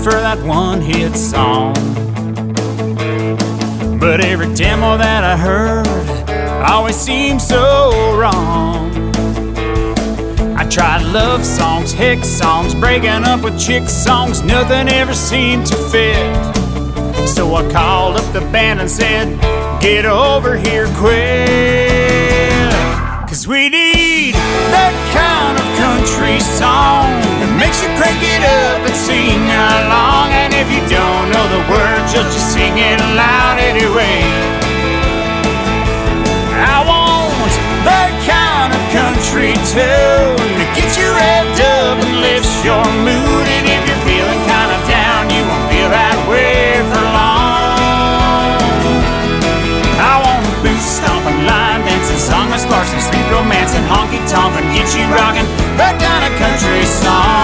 for that one hit song. But every demo that I heard always seemed so wrong. I tried love songs, hex songs, breaking up with chick songs, nothing ever seemed to fit. So I called up the band and said, get over here quick. 'Cause we need that kind of country song that makes you crank it up and sing along. And if you don't know the words, you'll just sing it loud anyway. I want that kind of country tune that gets you revved up and lifts your mood. And if you're feeling kind of down, you won't feel that way for long. I want boots stomping, line dancing, songless Clarkson, street romance, and honky tonk, and get you rocking that kind of country song.